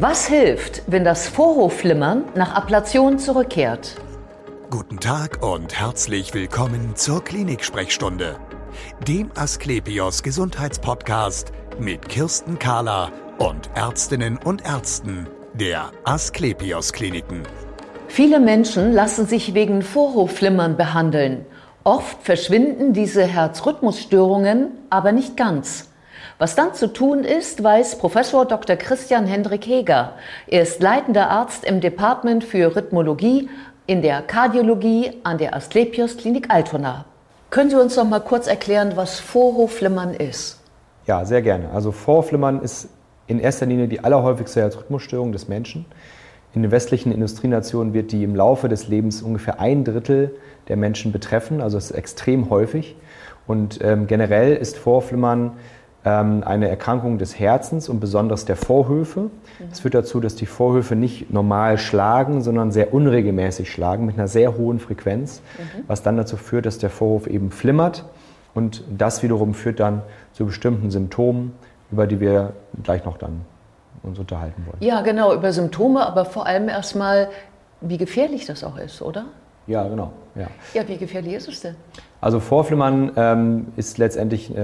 Was hilft, wenn das Vorhofflimmern nach Ablation zurückkehrt? Guten Tag und herzlich willkommen zur Klinik-Sprechstunde, dem Asklepios Gesundheitspodcast mit Kirsten Kahler und Ärztinnen und Ärzten der Asklepios Kliniken. Viele Menschen lassen sich wegen Vorhofflimmern behandeln. Oft verschwinden diese Herzrhythmusstörungen, aber nicht ganz. Was dann zu tun ist, weiß Professor Dr. Christian Hendrik Heger. Er ist leitender Arzt im Department für Rhythmologie in der Kardiologie an der Asklepios Klinik Altona. Können Sie uns noch mal kurz erklären, was Vorhofflimmern ist? Ja, sehr gerne. Also Vorhofflimmern ist in erster Linie die allerhäufigste Herzrhythmusstörung des Menschen. In den westlichen Industrienationen wird die im Laufe des Lebens ungefähr 1/3 der Menschen betreffen, also es ist extrem häufig. Und generell ist Vorhofflimmern eine Erkrankung des Herzens und besonders der Vorhöfe. Das führt dazu, dass die Vorhöfe nicht normal schlagen, sondern sehr unregelmäßig schlagen mit einer sehr hohen Frequenz, was dann dazu führt, dass der Vorhof eben flimmert und das wiederum führt dann zu bestimmten Symptomen, über die wir gleich noch dann uns unterhalten wollen. Ja, genau, über Symptome, aber vor allem erstmal, wie gefährlich das auch ist, oder? Ja, genau. Ja, wie gefährlich ist es denn? Also Vorhofflimmern ist letztendlich,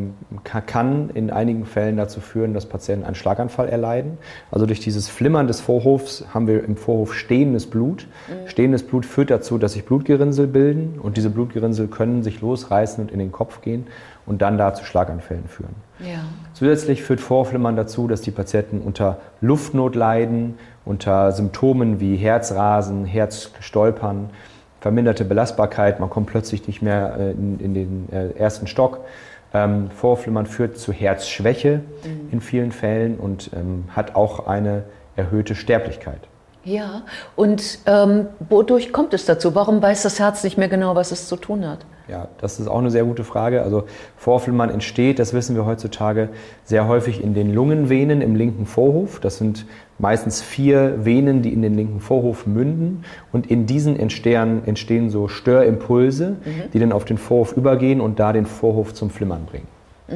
kann in einigen Fällen dazu führen, dass Patienten einen Schlaganfall erleiden. Also durch dieses Flimmern des Vorhofs haben wir im Vorhof stehendes Blut. Stehendes Blut führt dazu, dass sich Blutgerinnsel bilden und diese Blutgerinnsel können sich losreißen und in den Kopf gehen und dann da zu Schlaganfällen führen. Ja. Zusätzlich führt Vorhofflimmern dazu, dass die Patienten unter Luftnot leiden, unter Symptomen wie Herzrasen, Herzstolpern, verminderte Belastbarkeit, man kommt plötzlich nicht mehr in den ersten Stock. Vorhofflimmern führt zu Herzschwäche in vielen Fällen und hat auch eine erhöhte Sterblichkeit. Ja, und wodurch kommt es dazu? Warum weiß das Herz nicht mehr genau, was es zu tun hat? Ja, das ist auch eine sehr gute Frage. Also Vorhofflimmern entsteht, das wissen wir heutzutage, sehr häufig in den Lungenvenen im linken Vorhof. Das sind meistens 4 Venen, die in den linken Vorhof münden. Und in diesen entstehen so Störimpulse, die dann auf den Vorhof übergehen und da den Vorhof zum Flimmern bringen.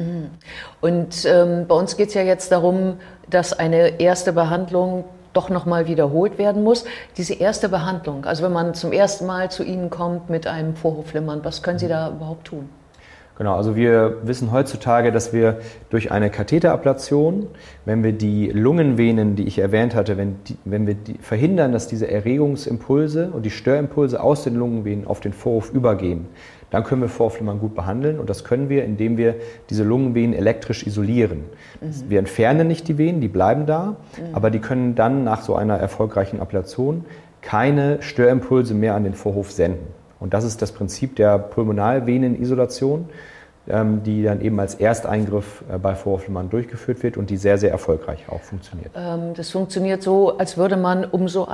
Und bei uns geht es ja jetzt darum, dass eine erste Behandlung doch nochmal wiederholt werden muss. Diese erste Behandlung, also wenn man zum ersten Mal zu Ihnen kommt mit einem Vorhofflimmern, was können Sie da überhaupt tun? Genau, also wir wissen heutzutage, dass wir durch eine Katheterablation, wenn wir die Lungenvenen, die ich erwähnt hatte, wenn wir verhindern, dass diese Erregungsimpulse und die Störimpulse aus den Lungenvenen auf den Vorhof übergehen, dann können wir Vorhofflimmern gut behandeln und das können wir, indem wir diese Lungenvenen elektrisch isolieren. Wir entfernen nicht die Venen, die bleiben da, aber die können dann nach so einer erfolgreichen Ablation keine Störimpulse mehr an den Vorhof senden. Und das ist das Prinzip der Pulmonalvenenisolation, die dann eben als Ersteingriff bei Vorhofflimmern durchgeführt wird und die sehr, sehr erfolgreich auch funktioniert. Das funktioniert so, als würde man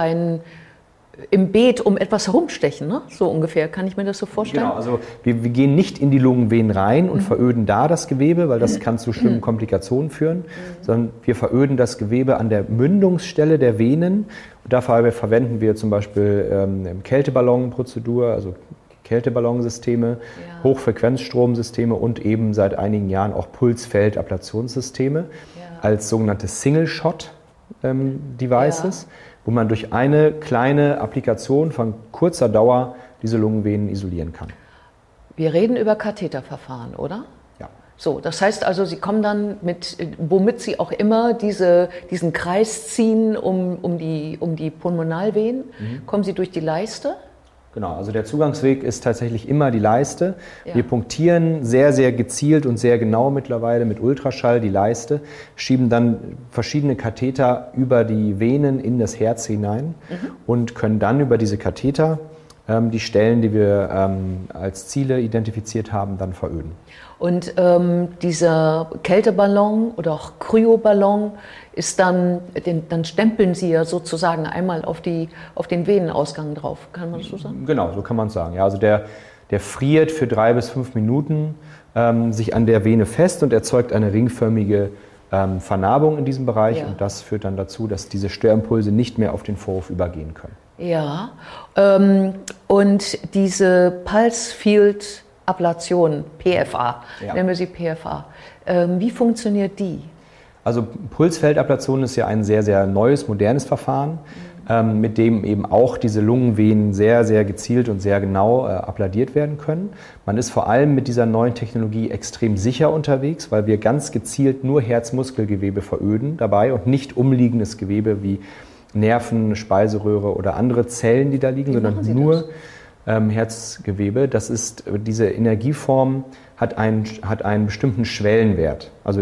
im Beet um etwas herumstechen, ne? So ungefähr. Kann ich mir das so vorstellen? Genau, also wir gehen nicht in die Lungenvenen rein und veröden da das Gewebe, weil das kann zu schlimmen Komplikationen führen, sondern wir veröden das Gewebe an der Mündungsstelle der Venen. Und dafür verwenden wir zum Beispiel Kälteballonprozedur, also Kälteballonsysteme, Hochfrequenzstromsysteme und eben seit einigen Jahren auch Pulsfeldablationssysteme als sogenannte Single-Shot-Devices, wo man durch eine kleine Applikation von kurzer Dauer diese Lungenvenen isolieren kann. Wir reden über Katheterverfahren, oder? Ja. So, das heißt also, Sie kommen dann womit Sie auch immer diesen Kreis ziehen um die Pulmonalvenen, kommen Sie durch die Leiste? Genau, also der Zugangsweg ist tatsächlich immer die Leiste. Ja. Wir punktieren sehr, sehr gezielt und sehr genau mittlerweile mit Ultraschall die Leiste, schieben dann verschiedene Katheter über die Venen in das Herz hinein und können dann über diese Katheter die Stellen, die wir als Ziele identifiziert haben, dann veröden. Und dieser Kälteballon oder auch Kryoballon ist dann stempeln Sie ja sozusagen einmal auf den Venenausgang drauf. Kann man das so sagen? Genau, so kann man es sagen. Ja, also der friert für 3 bis 5 Minuten sich an der Vene fest und erzeugt eine ringförmige Vernarbung in diesem Bereich. Und das führt dann dazu, dass diese Störimpulse nicht mehr auf den Vorhof übergehen können. Ja, und diese Pulse Field Ablation, PFA, nennen wir sie PFA, wie funktioniert die? Also Pulsfeldablation ist ja ein sehr, sehr neues, modernes Verfahren, mit dem eben auch diese Lungenvenen sehr, sehr gezielt und sehr genau abladiert werden können. Man ist vor allem mit dieser neuen Technologie extrem sicher unterwegs, weil wir ganz gezielt nur Herzmuskelgewebe veröden dabei und nicht umliegendes Gewebe wie Nerven, Speiseröhre oder andere Zellen, die da liegen, sondern nur Herzgewebe. Das ist, diese Energieform hat einen bestimmten Schwellenwert. Also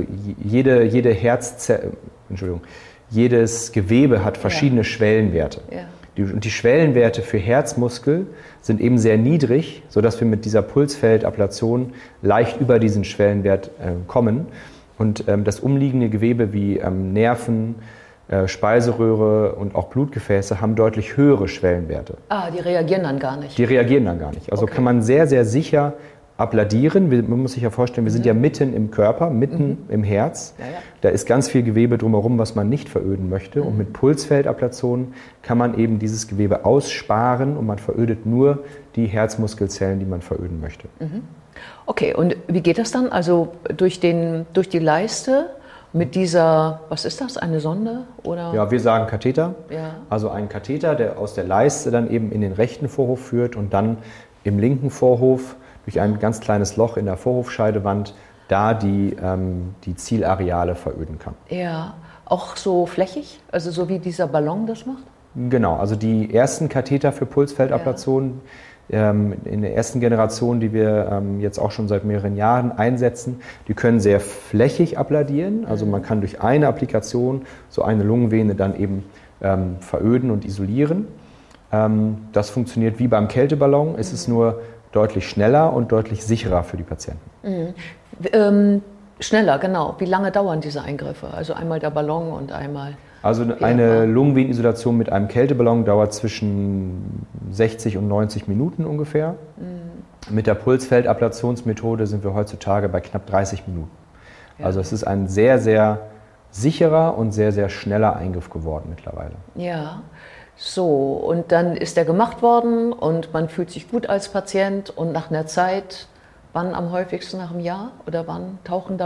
jedes Gewebe hat verschiedene Schwellenwerte. Ja. Und die Schwellenwerte für Herzmuskel sind eben sehr niedrig, sodass wir mit dieser Pulsfeldablation leicht über diesen Schwellenwert kommen. Und das umliegende Gewebe wie Nerven, Speiseröhre und auch Blutgefäße haben deutlich höhere Schwellenwerte. Die reagieren dann gar nicht? Die reagieren dann gar nicht. Also kann man sehr, sehr sicher abladieren. Man muss sich ja vorstellen, wir sind ja mitten im Körper, mitten im Herz. Ja, ja. Da ist ganz viel Gewebe drumherum, was man nicht veröden möchte. Und mit Pulsfeldablation kann man eben dieses Gewebe aussparen und man verödet nur die Herzmuskelzellen, die man veröden möchte. Okay, und wie geht das dann? Also durch die Leiste mit dieser, was ist das, eine Sonde? Oder? Ja, wir sagen Katheter. Ja. Also ein Katheter, der aus der Leiste dann eben in den rechten Vorhof führt und dann im linken Vorhof durch ein ganz kleines Loch in der Vorhofscheidewand da die Zielareale veröden kann. Ja, auch so flächig, also so wie dieser Ballon das macht? Genau, also die ersten Katheter für Pulsfeldablation in der ersten Generation, die wir jetzt auch schon seit mehreren Jahren einsetzen, die können sehr flächig abladieren. Also man kann durch eine Applikation so eine Lungenvene dann eben veröden und isolieren. Das funktioniert wie beim Kälteballon, es ist nur deutlich schneller und deutlich sicherer für die Patienten. Schneller, genau. Wie lange dauern diese Eingriffe? Also einmal der Ballon und einmal... Also eine Lungenvenenisolation mit einem Kälteballon dauert zwischen 60 und 90 Minuten ungefähr. Mit der Pulsfeldablationsmethode sind wir heutzutage bei knapp 30 Minuten. Ja. Also es ist ein sehr, sehr sicherer und sehr, sehr schneller Eingriff geworden mittlerweile. Ja. So, und dann ist der gemacht worden und man fühlt sich gut als Patient und nach einer Zeit, wann am häufigsten, nach einem Jahr? Oder wann taucht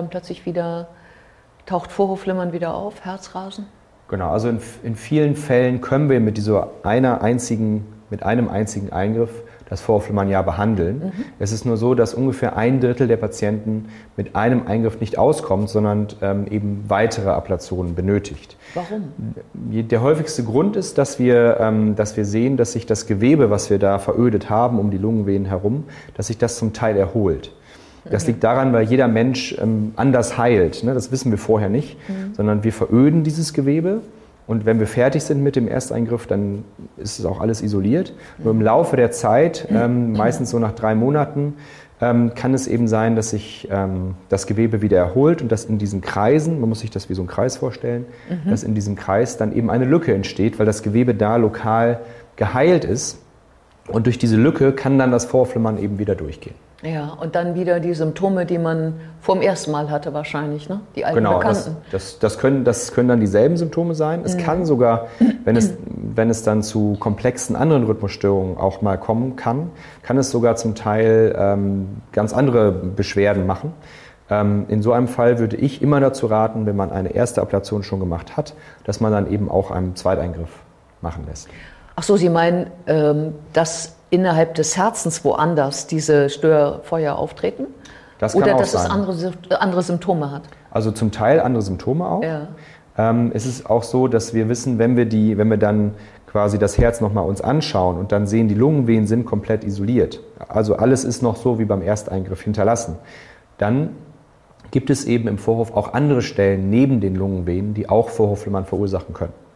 Vorhofflimmern wieder auf, Herzrasen? Genau, also in vielen Fällen können wir mit einem einzigen Eingriff das Vorhofflimmern ja behandeln. Es ist nur so, dass ungefähr 1/3 der Patienten mit einem Eingriff nicht auskommt, sondern eben weitere Ablationen benötigt. Warum? Der häufigste Grund ist, dass wir sehen, dass sich das Gewebe, was wir da verödet haben, um die Lungenvenen herum, dass sich das zum Teil erholt. Das liegt daran, weil jeder Mensch anders heilt. Ne? Das wissen wir vorher nicht, sondern wir veröden dieses Gewebe. Und wenn wir fertig sind mit dem Ersteingriff, dann ist es auch alles isoliert. Nur im Laufe der Zeit, meistens so nach 3 Monaten, kann es eben sein, dass sich das Gewebe wieder erholt und dass in diesen Kreisen, man muss sich das wie so ein Kreis vorstellen, dass in diesem Kreis dann eben eine Lücke entsteht, weil das Gewebe da lokal geheilt ist. Und durch diese Lücke kann dann das Vorhofflimmern eben wieder durchgehen. Ja, und dann wieder die Symptome, die man vom ersten Mal hatte wahrscheinlich, ne? Die alten Bekannten. Das können dann dieselben Symptome sein. Es kann sogar, wenn es dann zu komplexen anderen Rhythmusstörungen auch mal kommen kann es sogar zum Teil ganz andere Beschwerden machen. In so einem Fall würde ich immer dazu raten, wenn man eine erste Ablation schon gemacht hat, dass man dann eben auch einen Zweiteingriff machen lässt. Ach so, Sie meinen, dass innerhalb des Herzens woanders diese Störfeuer auftreten? Das kann oder auch dass sein. es andere Symptome hat? Also zum Teil andere Symptome auch. Ja. Es ist auch so, dass wir wissen, wenn wir dann quasi das Herz nochmal uns anschauen und dann sehen, die Lungenvenen sind komplett isoliert, also alles ist noch so wie beim Ersteingriff hinterlassen, dann gibt es eben im Vorhof auch andere Stellen neben den Lungenvenen, die auch Vorhofflimmern verursachen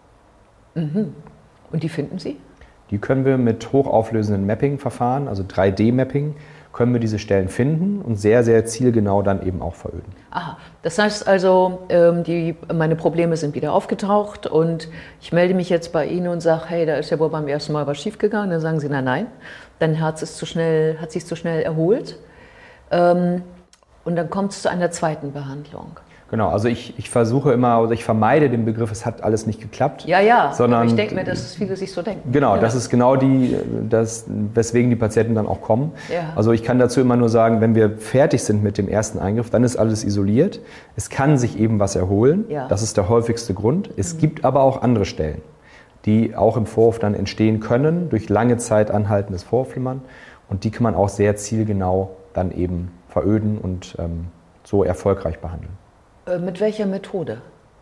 können. Und die finden Sie? Die können wir mit hochauflösenden Mapping-Verfahren, also 3D-Mapping, können wir diese Stellen finden und sehr, sehr zielgenau dann eben auch veröden. Aha, das heißt also, meine Probleme sind wieder aufgetaucht und ich melde mich jetzt bei Ihnen und sage, hey, da ist ja wohl beim ersten Mal was schiefgegangen. Dann sagen Sie, nein, dein Herz hat sich zu schnell erholt. Und dann kommt es zu einer zweiten Behandlung. Genau, also ich versuche immer, oder ich vermeide den Begriff, es hat alles nicht geklappt. Ja, sondern aber ich denke mir, dass es viele sich so denken. Genau, ja. Das ist genau weswegen die Patienten dann auch kommen. Ja. Also ich kann dazu immer nur sagen, wenn wir fertig sind mit dem ersten Eingriff, dann ist alles isoliert. Es kann sich eben was erholen, das ist der häufigste Grund. Es gibt aber auch andere Stellen, die auch im Vorhof dann entstehen können, durch lange Zeit anhaltendes Vorhofflimmern. Und die kann man auch sehr zielgenau dann eben veröden und so erfolgreich behandeln. Mit welcher Methode?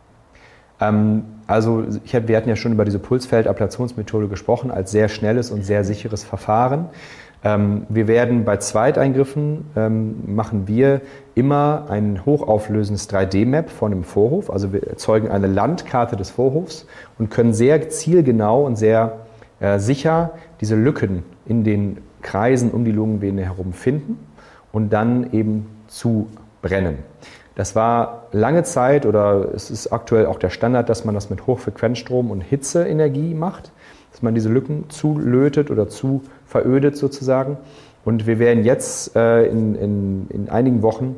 Also wir hatten ja schon über diese Pulsfeldablationsmethode gesprochen, als sehr schnelles und sehr sicheres Verfahren. Wir werden bei Zweiteingriffen, machen wir immer ein hochauflösendes 3D-Map von dem Vorhof. Also wir erzeugen eine Landkarte des Vorhofs und können sehr zielgenau und sehr sicher diese Lücken in den Kreisen um die Lungenvene herum finden und dann eben zubrennen. Das war lange Zeit, oder es ist aktuell auch der Standard, dass man das mit Hochfrequenzstrom und Hitzeenergie macht, dass man diese Lücken zulötet oder zu verödet sozusagen. Und wir werden jetzt in einigen Wochen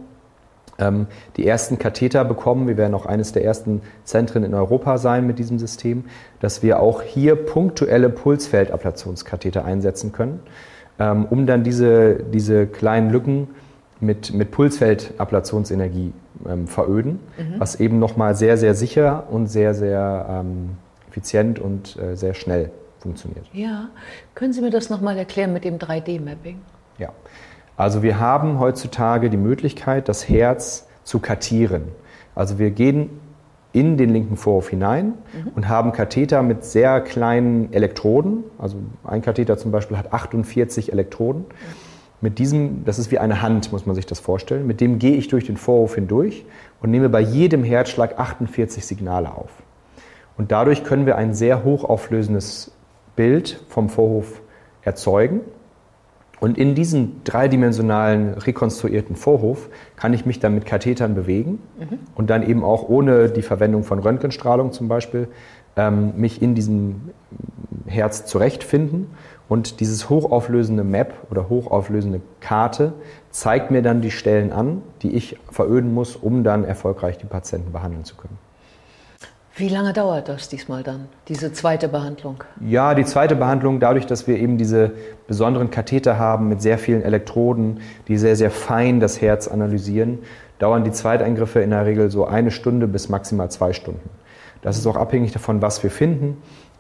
die ersten Katheter bekommen. Wir werden auch eines der ersten Zentren in Europa sein mit diesem System, dass wir auch hier punktuelle Pulsfeldablationskatheter einsetzen können, um dann diese kleinen Lücken mit Pulsfeldablationsenergie veröden, was eben nochmal sehr, sehr sicher und sehr, sehr effizient und sehr schnell funktioniert. Ja, können Sie mir das nochmal erklären mit dem 3D-Mapping? Ja, also wir haben heutzutage die Möglichkeit, das Herz zu kartieren. Also wir gehen in den linken Vorhof hinein und haben Katheter mit sehr kleinen Elektroden. Also ein Katheter zum Beispiel hat 48 Elektroden. Mit diesem, das ist wie eine Hand, muss man sich das vorstellen, mit dem gehe ich durch den Vorhof hindurch und nehme bei jedem Herzschlag 48 Signale auf. Und dadurch können wir ein sehr hochauflösendes Bild vom Vorhof erzeugen. Und in diesem dreidimensionalen rekonstruierten Vorhof kann ich mich dann mit Kathetern bewegen und dann eben auch ohne die Verwendung von Röntgenstrahlung zum Beispiel mich in diesem Herz zurechtfinden. Und dieses hochauflösende Map oder hochauflösende Karte zeigt mir dann die Stellen an, die ich veröden muss, um dann erfolgreich die Patienten behandeln zu können. Wie lange dauert das diesmal dann, diese zweite Behandlung? Ja, die zweite Behandlung, dadurch, dass wir eben diese besonderen Katheter haben mit sehr vielen Elektroden, die sehr, sehr fein das Herz analysieren, dauern die Zweiteingriffe in der Regel so 1 Stunde bis maximal 2 Stunden. Das ist auch abhängig davon, was wir finden.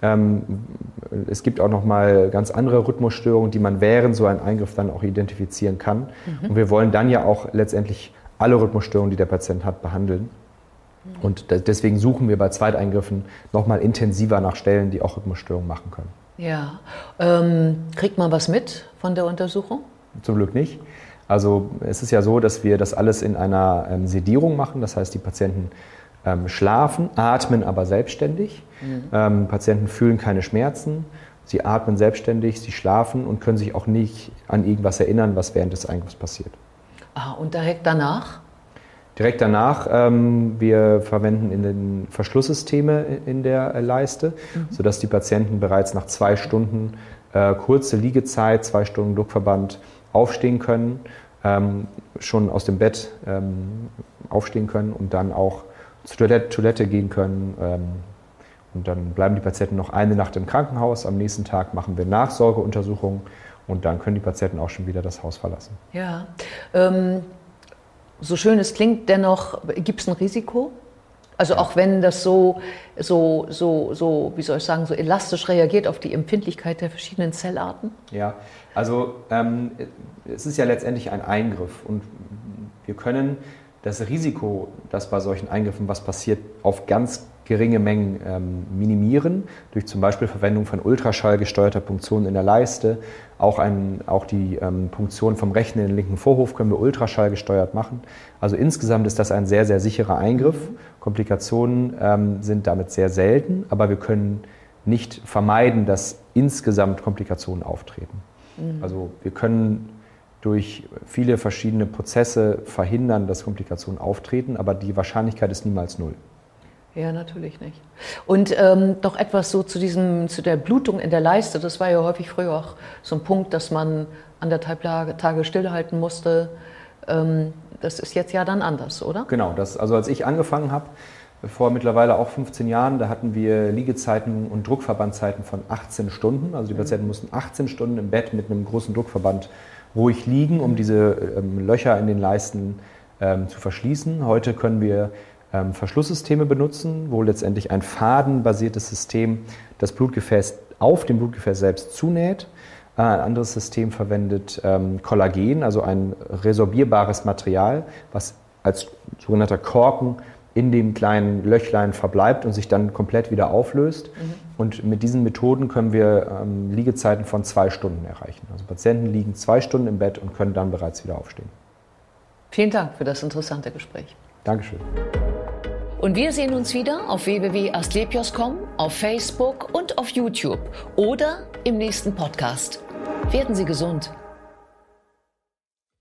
Es gibt auch noch mal ganz andere Rhythmusstörungen, die man während so einem Eingriff dann auch identifizieren kann. Und wir wollen dann ja auch letztendlich alle Rhythmusstörungen, die der Patient hat, behandeln. Und deswegen suchen wir bei Zweiteingriffen noch mal intensiver nach Stellen, die auch Rhythmusstörungen machen können. Ja, kriegt man was mit von der Untersuchung? Zum Glück nicht. Also es ist ja so, dass wir das alles in einer Sedierung machen. Das heißt, die Patienten schlafen, atmen aber selbstständig. Patienten fühlen keine Schmerzen, sie atmen selbstständig, sie schlafen und können sich auch nicht an irgendwas erinnern, was während des Eingriffs passiert. Und direkt danach? Direkt danach, wir verwenden in den Verschlusssysteme in der Leiste, sodass die Patienten bereits nach 2 Stunden kurze Liegezeit, 2 Stunden Druckverband aufstehen können, schon aus dem Bett aufstehen können und dann auch zur Toilette gehen können. Und dann bleiben die Patienten noch eine Nacht im Krankenhaus. Am nächsten Tag machen wir Nachsorgeuntersuchungen und dann können die Patienten auch schon wieder das Haus verlassen. Ja, so schön es klingt, dennoch gibt es ein Risiko? Also auch wenn das so, wie soll ich sagen, so elastisch reagiert auf die Empfindlichkeit der verschiedenen Zellarten? Ja, also es ist ja letztendlich ein Eingriff und wir können das Risiko, dass bei solchen Eingriffen was passiert, auf ganz geringe Mengen minimieren, durch zum Beispiel Verwendung von ultraschallgesteuerter Punktion in der Leiste. Auch die Punktion vom rechten in den linken Vorhof können wir ultraschallgesteuert machen. Also insgesamt ist das ein sehr, sehr sicherer Eingriff. Komplikationen sind damit sehr selten, aber wir können nicht vermeiden, dass insgesamt Komplikationen auftreten. Also wir können durch viele verschiedene Prozesse verhindern, dass Komplikationen auftreten, aber die Wahrscheinlichkeit ist niemals 0. Ja, natürlich nicht. Und doch etwas so zu der Blutung in der Leiste, das war ja häufig früher auch so ein Punkt, dass man 1,5 Tage stillhalten musste. Das ist jetzt ja dann anders, oder? Genau, also als ich angefangen habe, vor mittlerweile auch 15 Jahren, da hatten wir Liegezeiten und Druckverbandzeiten von 18 Stunden. Also die Patienten mussten 18 Stunden im Bett mit einem großen Druckverband ruhig liegen, um diese Löcher in den Leisten zu verschließen. Heute können wir Verschlusssysteme benutzen, wo letztendlich ein fadenbasiertes System das Blutgefäß auf dem Blutgefäß selbst zunäht. Ein anderes System verwendet Kollagen, also ein resorbierbares Material, was als sogenannter Korken in dem kleinen Löchlein verbleibt und sich dann komplett wieder auflöst. Und mit diesen Methoden können wir Liegezeiten von 2 Stunden erreichen. Also Patienten liegen 2 Stunden im Bett und können dann bereits wieder aufstehen. Vielen Dank für das interessante Gespräch. Dankeschön. Und wir sehen uns wieder auf www.asklepios.com, auf Facebook und auf YouTube oder im nächsten Podcast. Werden Sie gesund!